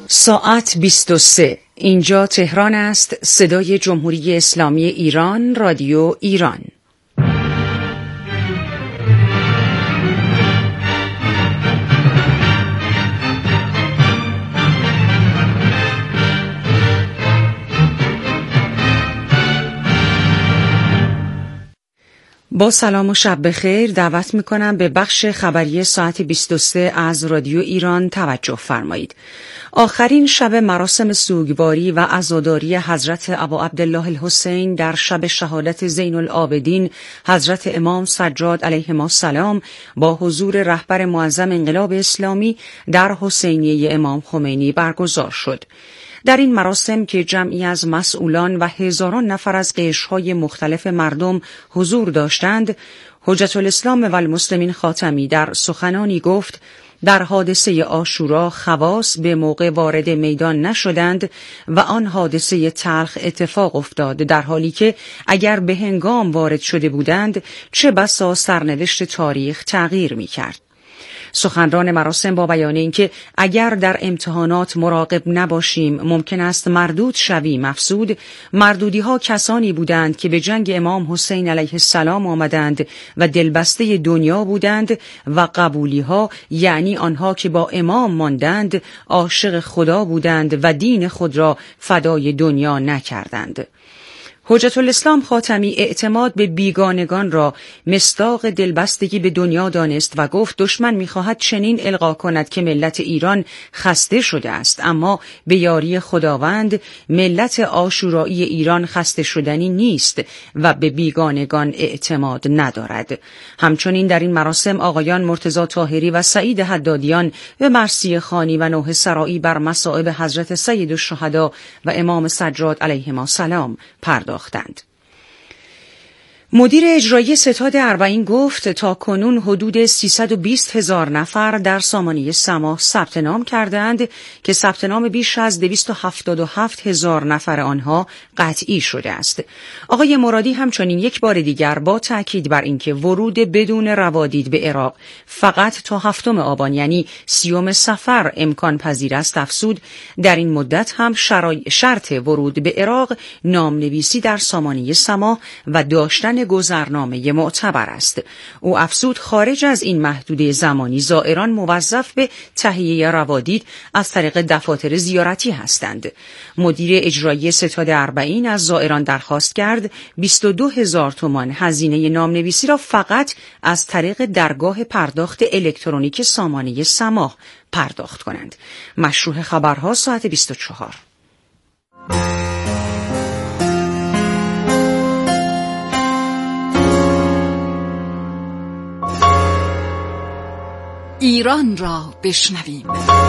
ساعت 23. اینجا تهران است. صدای جمهوری اسلامی ایران، رادیو ایران. با سلام و شب بخیر دعوت میکنم به بخش خبری ساعت 23 از رادیو ایران توجه فرمایید. آخرین شب مراسم سوگواری و عزاداری حضرت ابا عبدالله الحسین در شب شهادت زین العابدین حضرت امام سجاد علیهما السلام با حضور رهبر معظم انقلاب اسلامی در حسینیه امام خمینی برگزار شد. در این مراسم که جمعی از مسئولان و هزاران نفر از قشرهای مختلف مردم حضور داشتند، حجت الاسلام و المسلمین خاتمی در سخنانی گفت: در حادثه عاشورا خواص به موقع وارد میدان نشدند و آن حادثه تلخ اتفاق افتاد، در حالی که اگر به هنگام وارد شده بودند چه بسا سرنوشت تاریخ تغییر می کرد. سخنران مراسم با بیان اینکه اگر در امتحانات مراقب نباشیم ممکن است مردود شویم افزود، مردودی ها کسانی بودند که به جنگ امام حسین علیه السلام آمدند و دلبسته دنیا بودند و قبولی ها یعنی آنها که با امام ماندند عاشق خدا بودند و دین خود را فدای دنیا نکردند. حجت الاسلام خاتمی اعتماد به بیگانگان را مصداق دلبستگی به دنیا دانست و گفت دشمن می‌خواهد چنین القا کند که ملت ایران خسته شده است، اما به یاری خداوند ملت عاشورایی ایران خسته شدنی نیست و به بیگانگان اعتماد ندارد. همچنین در این مراسم آقایان مرتضی طاهری و سعید حدادیان و مرثیه خانی و نوح سرایی بر مصائب حضرت سید الشهدا و امام سجاد علیهما السلام پرداختند. مدیر اجرایی ستاد اربعین گفت تا کنون حدود 320,000 نفر در سامانه سماح ثبت نام کردند که ثبت نام بیش از 277,000 نفر آنها قطعی شده است. آقای مرادی همچنین یک بار دیگر با تاکید بر اینکه ورود بدون روادید به عراق فقط تا 7 آبان یعنی 30 صفر امکان پذیر است افزود در این مدت هم شرط ورود به عراق نامنویسی در سامانه سماح و داشتن گذرنامه معتبر است. او افزود خارج از این محدوده زمانی زائران موظف به تهیه روادید از طریق دفاتر زیارتی هستند. مدیر اجرایی ستاد اربعین از زائران درخواست کرد 22,000 تومان هزینه نامنویسی را فقط از طریق درگاه پرداخت الکترونیک سامانه سماح پرداخت کنند. مشروح خبرها ساعت 24. ایران را بشنویم.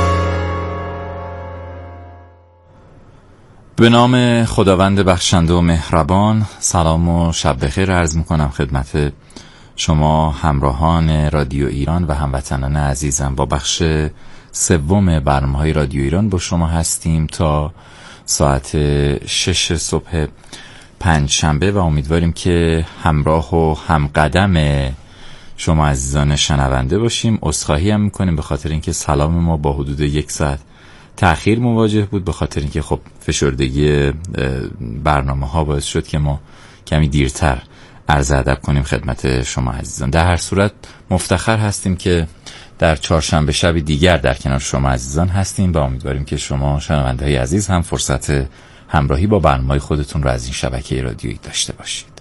به نام خداوند بخشنده و مهربان. سلام و شب بخیر عرض میکنم خدمت شما همراهان رادیو ایران و هموطنان عزیزم. با بخش سوم برنامه‌های رادیو ایران با شما هستیم تا ساعت 6 صبح پنجشنبه و امیدواریم که همراه و همقدم شما عزیزان شنونده باشیم. عذرخواهی هم میکنیم به خاطر اینکه سلام ما با حدود 1 ساعت تأخیر مواجه بود، به خاطر اینکه خب فشردگی برنامه ها باعث شد که ما کمی دیرتر عرض ادب کنیم خدمت شما عزیزان. در هر صورت مفتخر هستیم که در چهارشنبه شب دیگر در کنار شما عزیزان هستیم و امیدواریم که شما شنونده های عزیز هم فرصت همراهی با برنامه خودتون رو از این شبکه رادیویی داشته باشید.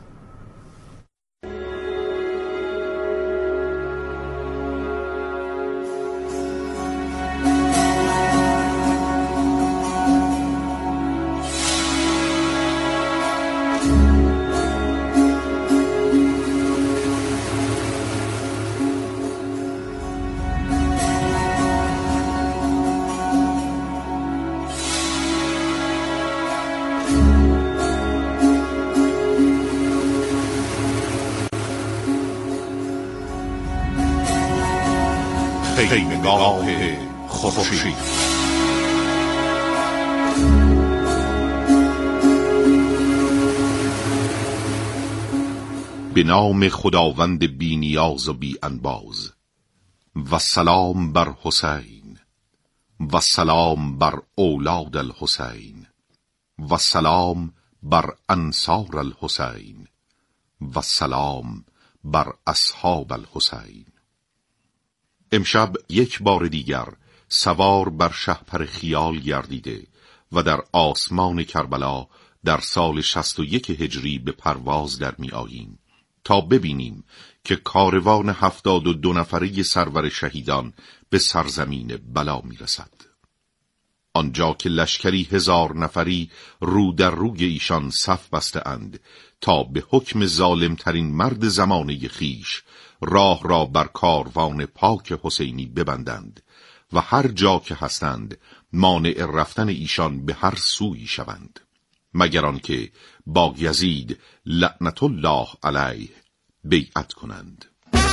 خیمگاه خورشید. به نام خداوند بی نیاز و بی انباز. و سلام بر حسین و سلام بر اولاد الحسین و سلام بر انصار الحسین و سلام بر اصحاب الحسین. امشب یک بار دیگر سوار بر شهپر خیال گردیده و در آسمان کربلا در سال 61 هجری به پرواز در می آییم تا ببینیم که کاروان 72 نفره سرور شهیدان به سرزمین بلا می رسد. آنجا که لشکری 1000 نفری رو در روی ایشان صف بسته اند تا به حکم ظالمترین مرد زمانه خیش راه را بر کاروان پاک حسینی ببندند و هر جا که هستند مانع رفتن ایشان به هر سویی شوند، مگر آنکه با یزید لعنت الله علیه بیعت کنند.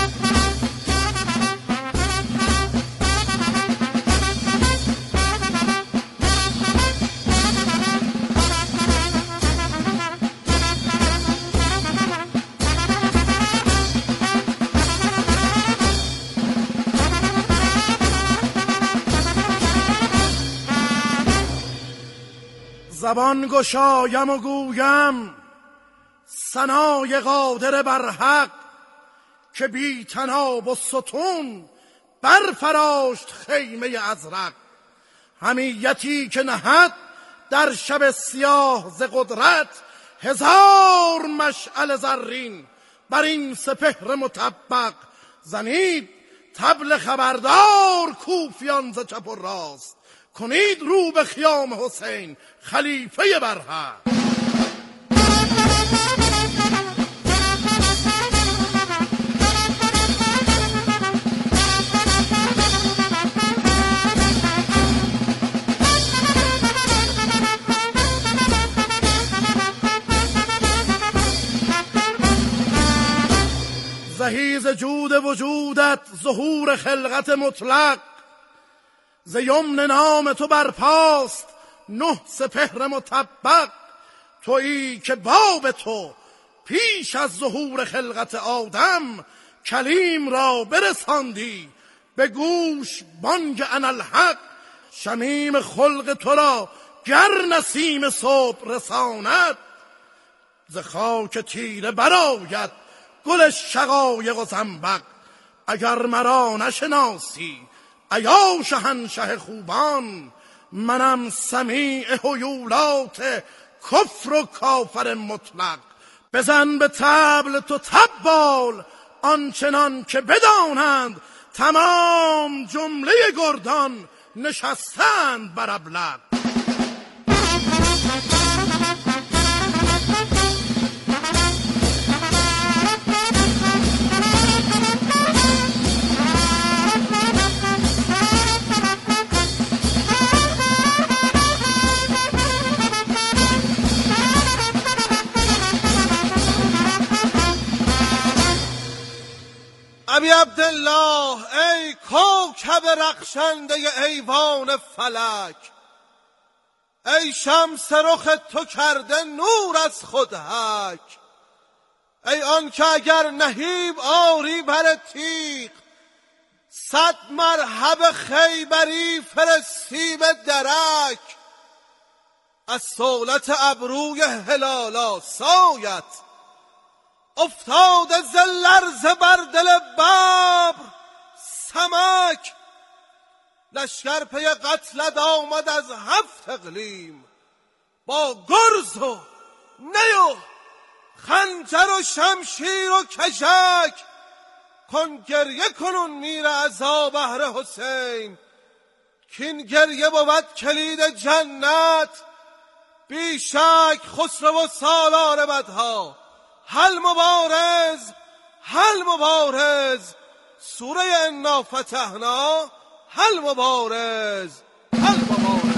زبان گشایم و گویم ثنای قادر بر حق که بی تناب و ستون برفراشت خیمه ازرق. حمیتی که نهد در شب سیاه ز قدرت 1000 مشعل زرین بر این سپهر مطبق. زنید طبل خبردار کوفیان ز چپ و راست، کنید رو به خیام حسین خلیفه برحق. زهیز جود وجودت ظهور خلقت مطلق، ز یمن نام تو برپاست 9 سپهر مطبق. تویی که باب تو پیش از ظهور خلقت آدم کلیم را برساندی به گوش بانگ اناالحق. شمیم خلق تو را گر نسیم صبح رساند، ز خاک تیره برآید گل شقایق و زنبق. اگر مرا نشناسی ایا شهنشه خوبان، منم سمیع هیولات کفر و کافر مطلق. بزن به طبل تو طبال آنچنان که بدانند، تمام جمله گردان نشستند بر ابلق. ابی عبدالله ای کوکب رخشنده ایوان فلک، ای شمس رخ تو کرده نور از خود حک. ای آن که اگر نهیب آری بر تیغ، 100 مرحب خیبری فرستی به درک. از صولت ابروی هلال آسایت، افتاده ز لرزه بر دل ببر سمک. لشکر پی قتلت آمد از 7 اقلیم، با گرز و نی و خنجر و شمشیر و کژک. کن گریه کنون میر عزا بهر حسین، کین گریه بود کلید جنت. بی شک خسرو و سالار بدها هل مبارز هل مبارز. سوره انا فتحنا هل مبارز هل مبارز.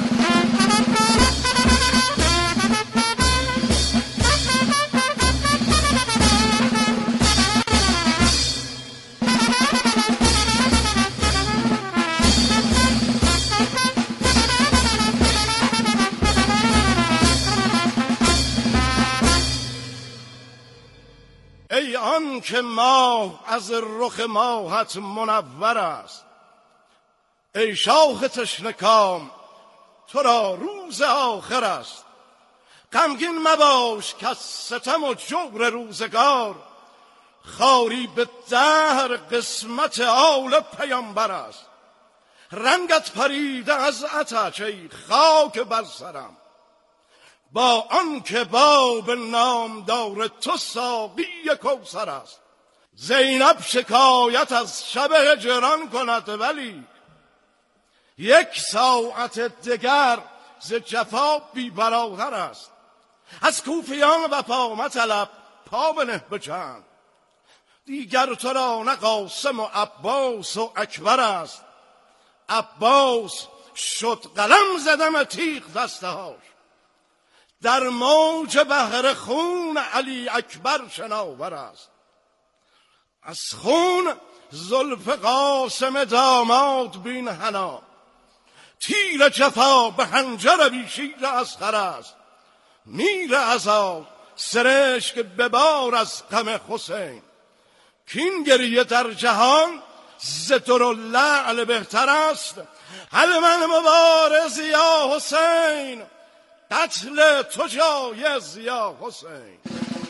ای آن که ماه از رخ ماهت منور است، ای شاخ تشنه کام تو را روز آخر است. غمگین مباش که از ستم و جور روزگار خاری به دهر قسمت آل پیامبر است. رنگت پریده از عطش ای خاک بر سرم، با آن که باب نامدار تو ساقی کوثر است. زینب شکایت از شب هجران کند ولی یک ساعت دگر ز جفا بی برادر است. از کوفیان وفا مطلب پا بنه به جنگ، دیگر تو را نه قاسم و عباس و اکبر است. عباس شد قلم زدم تیغ دسته هاش، در موج بحر خون علی اکبر شناور است. از خون زلف قاسم داماد بین حنا، تیر جفا به حنجر بی شیر اصغر است. میر عذاب سرشک ببار از غم حسین، کین گریه در جهان ز در و لعل بهتر است. هل من مبارز یا حسین، قتل تو جایز یا حسین.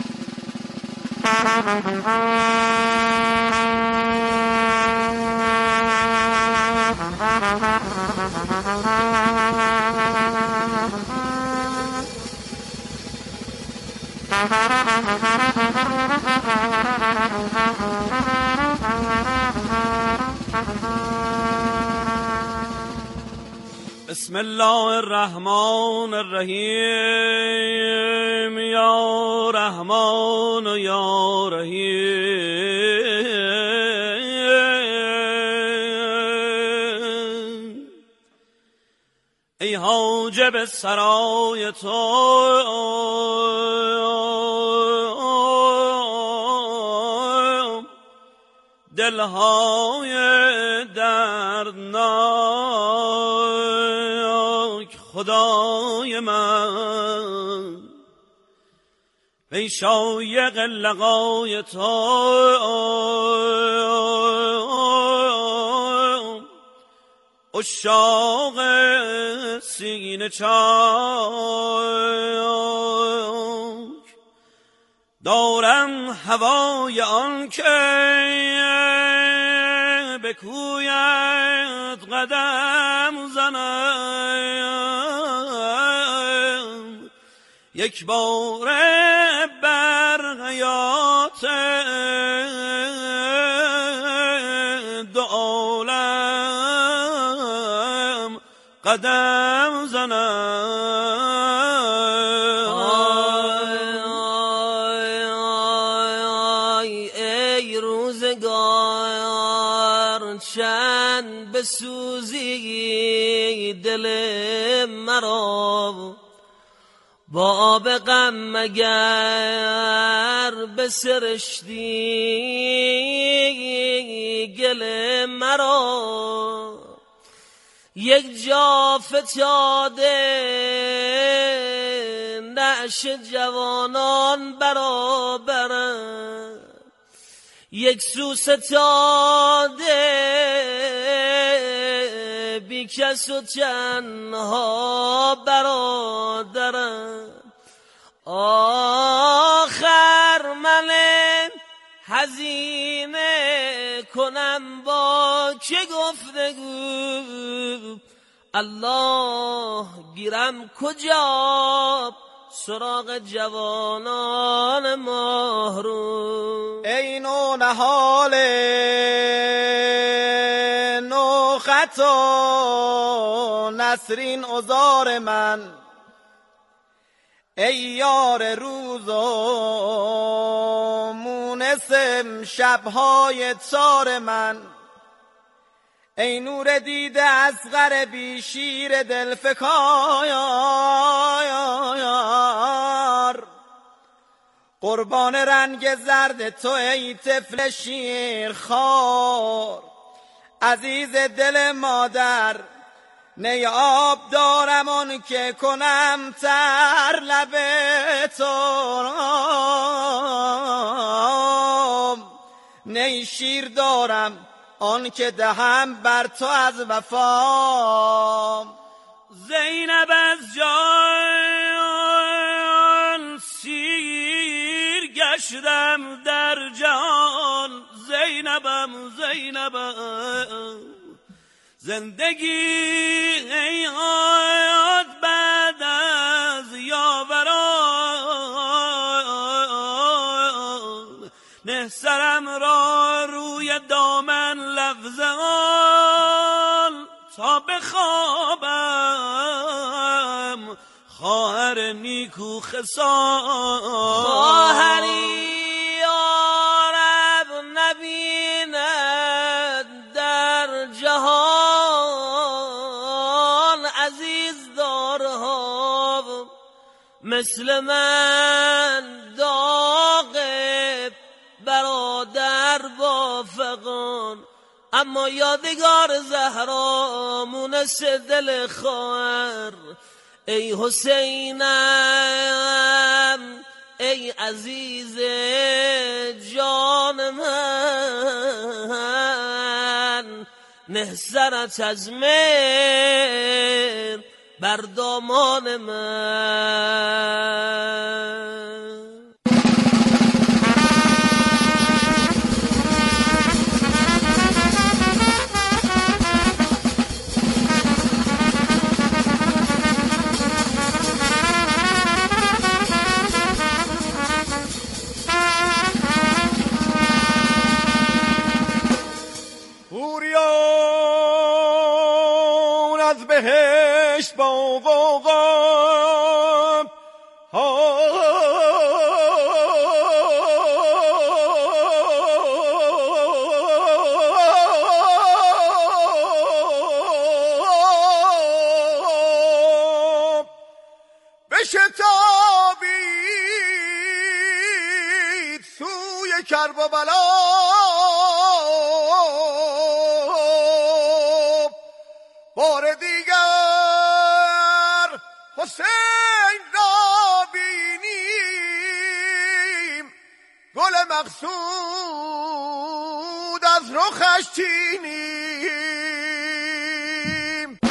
بسم الله الرحمن الرحیم، یا رحمان و یا رحیم. ای حاجب سرای تو دلهای دردناک خدای من، ای شایق لقای تو عشاق سینه چاک. دارم هوای آن که به کویت قدم زنم، یک بار بر حیات دو عالم قدم زنم. ای روزگار چند بسوزی دل مرا، با به غم مگر بسرشتی گل مرا. یک جا فتاده نعش جوانان برابرند، یک سو ستاده بی کس و تنها برادرم. آخر من هزینه کنم با که گفتگو، الله گیرم کجا سراغ جوانان محروم. ای نو نهال نو خطا نسرین عذار من، ای یار روز و مونسم شبهای تار من، ای نور دیده اصغر بی شیر دلفکار، قربان رنگ زرد تو ای طفل شیر خار. عزیز دل مادر نی آب دارم آن که کنم تر لب تو، نی شیر دارم آن که دهم بر تو از وفا. زینب از جان سیر گشتم در جان، زینبم زندگی یاد بعد از یاوران، نه سرم را روی دامن لفظ آن، تا بخوابم خواهر نیکو خصال. خواهری یارب نبیند در جهان، عزیز دارها مثل من داغ برادر با فغان. اما یادگار زهرا مونس دل خواهر، ای حسینم ای عزیز جان من، نه سرت از مهر بر دامان من. بهشت با غوغا بشتابید سوی کرب و بلا. بار دیگر حسین را بینیم، گل مقصود از رخش چینیم.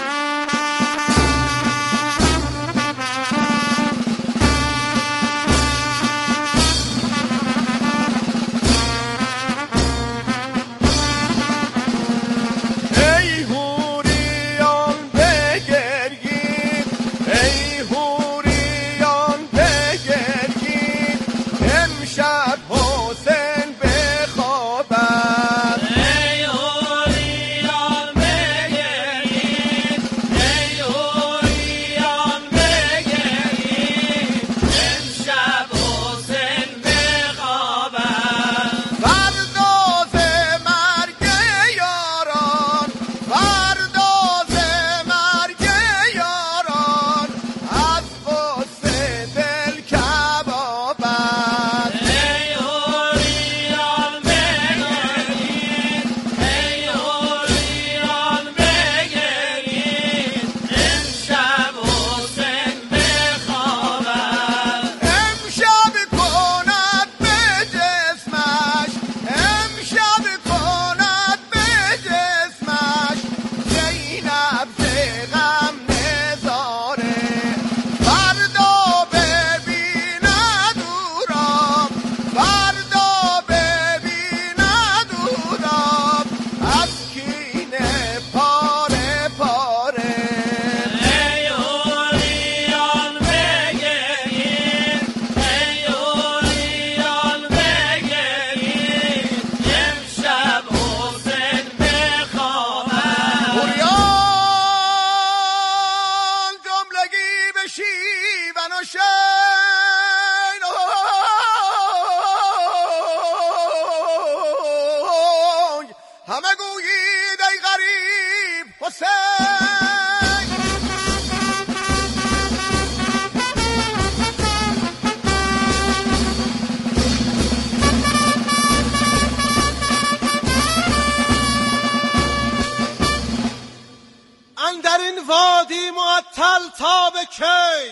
همه گویید ای غریب حسین. اندر این وادی معطل تا به کی،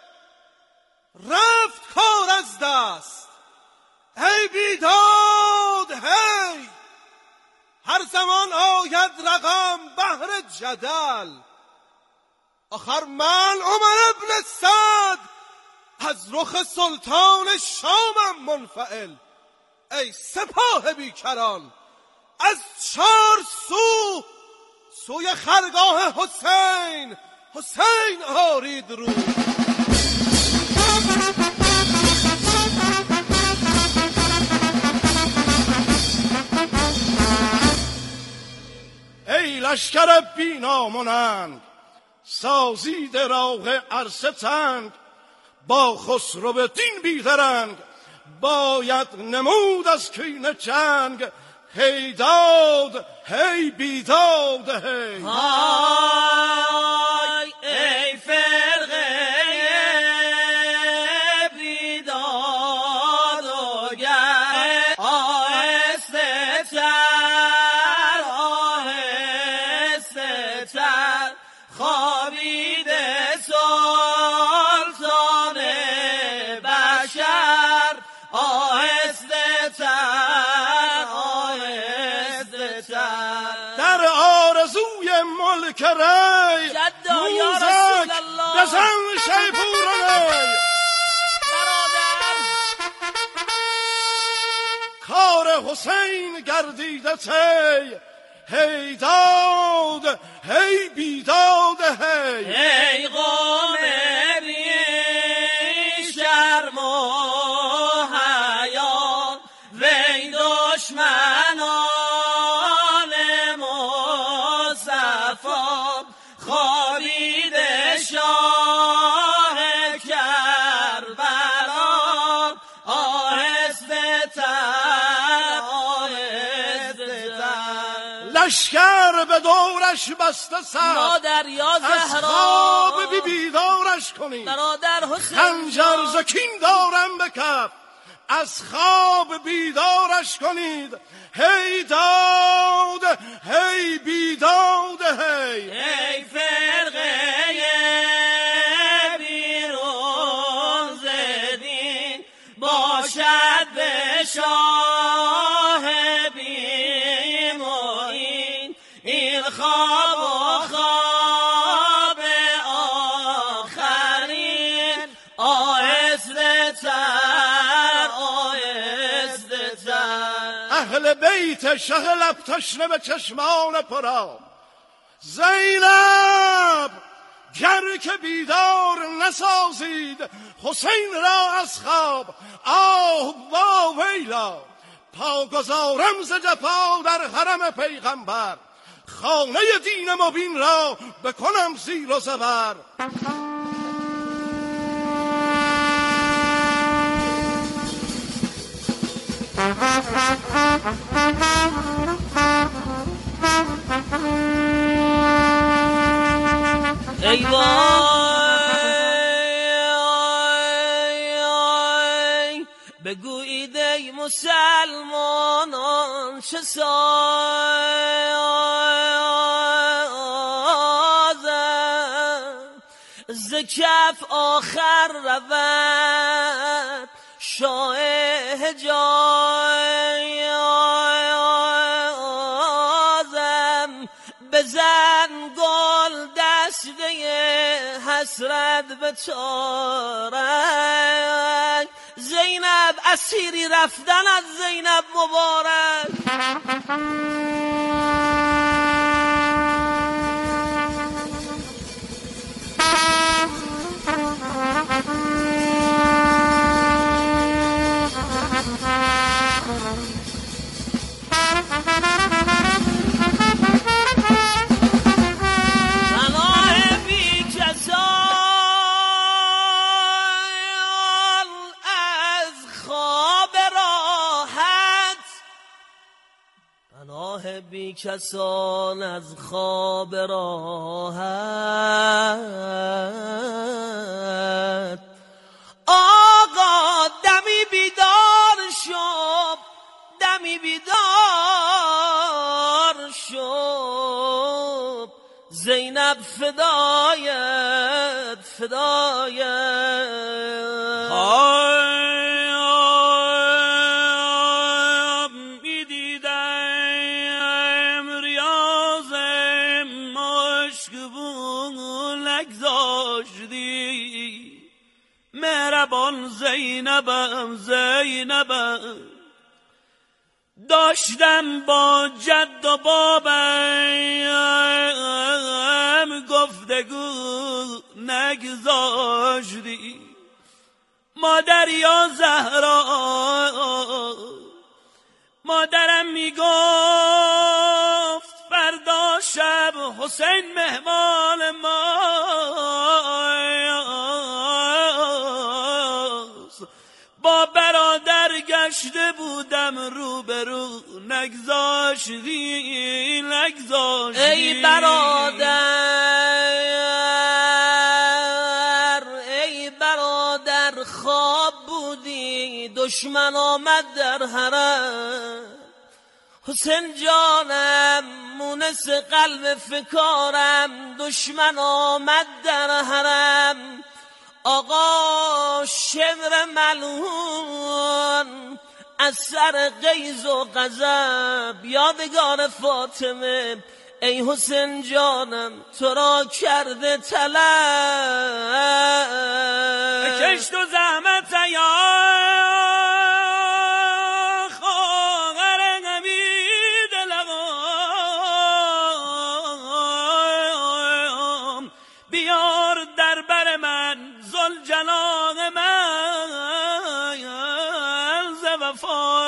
رفت کار از دست ای بیداد هی. هر زمان جدل. آخر من عمر ابن سعد از رخ سلطان شامم منفعل. ای سپاه بیکران، از چار سوی خرگاه حسین آرید رو. ای لشکر بینامونند، سازید راه عرصه تنگ. با خسرو دین بیدرنگ، باید نمود از کینه جنگ. هی داد هی بیداد هی. های ای فرقه بیداد و گر، آهسته تر آهسته تر خوابیده سلطان بشر. آهسته تر آهسته تر در آرزوی ملک ری، جدا یا رسول الله بزن شیپورانی. کار حسین گردیده تی، هی داد هی بیداد هی. ای قوم بی شرم و حیا، وی دشمنان مصطفی، خوابیده شاه کربلا. آهسته تر آهسته تر لشکر به دورش بسته سر، مادر یا از زهرا خواب بی بیدارش کنید. برادر حسین خنجر زکین دارم به کف، از خواب بیدارش کنید. هی داد هی بیداد هی. ای فرقه بیرون زدین، باشد به شاه بیم و این خواب و خواب آخرین. آهسته تر آهسته تر اهل بیت شه لب تشنه به چشمان پرا. زینب گر که بیدار نسازید حسین را از خواب. آه وا ویلا، پا گذارم ز جفا در حرم پیغمبر. خانه دین مبین را بکنم زیر و زبر. ای وای بگویید ای مسلمانان چه سازم، ز کف آخر رود شاه حجازم. بزن گل دسته حسرت به تارک، زینب اسیری رفتن از زینب مبارک. بی کسان از خواب راحت. آقا دمی بیدار شو، دمی بیدار شو، زینب فدایت فدایت. نگذاشتی. مهربان زینبم داشتم با جد و بابم گفتگو نگذاشتی. مادر یا زهرا مادرم میگفت فردا شب حسین مهمان ماست. با برادر گشته بودم روبرو نگذاشتی. ای برادر خواب بودی دشمن آمد در حرم. حسین جانم مونس قلب فکارم دشمن آمد در حرم. آقا شمر ملعون از سر غیظ و غضب یادگار فاطمه ای حسین جانم تو را کرده طلب. بکش تو زحمت یا خواهر نمید لغام بیار در بر من زلجلال من ز وفا.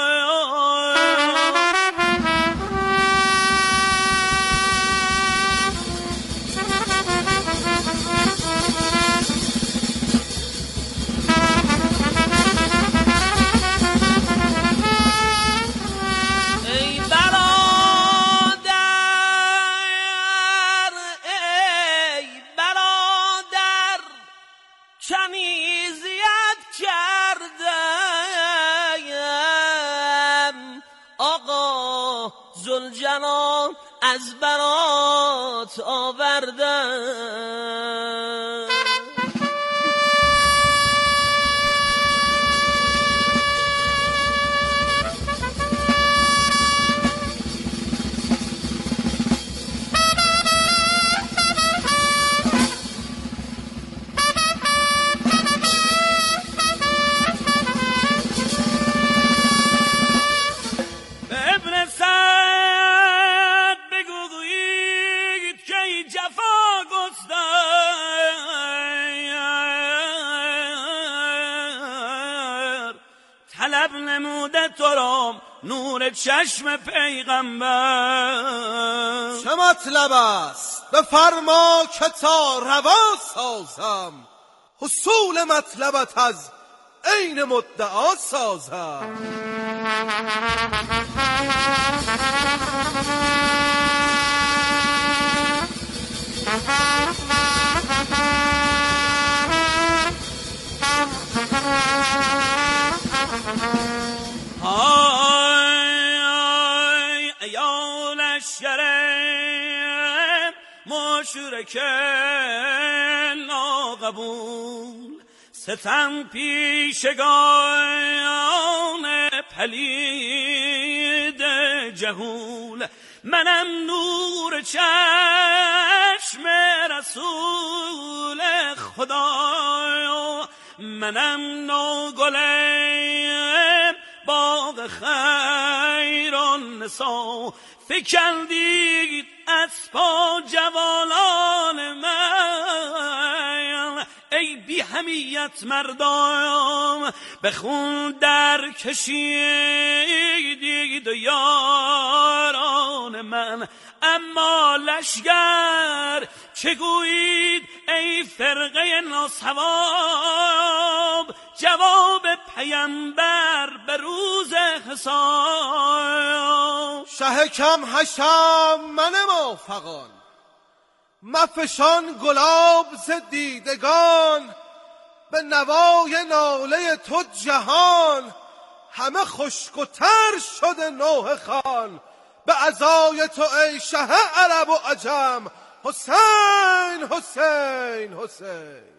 کنیزیت کردم آقا ذوالجلال از برات آوردم. طلب نموده تو را نور چشم پیغمبر. چه مطلب است بفرما که تا روا سازم حصول مطلبت از عین مدعا سازم. یا لشکر مشرک ناقبول ستم پیشگان پلید جهول. منم نور چشم رسول خدا منم نوگل باغ خیر النسا. فکندید اسبا جوانان من ای بی حمیت مردم به خون در کشیدید یاران من. اما لشگر چه گویید ای فرقه ناصواب جواب پیمبر به روز حساب. شه کم حشم من موفقان مفشان گلاب ز دیدگان. به نوای ناله تو جهان همه خشک و تر شده نوح خان. به عزای تو ای شه عرب و عجم حسین حسین حسین.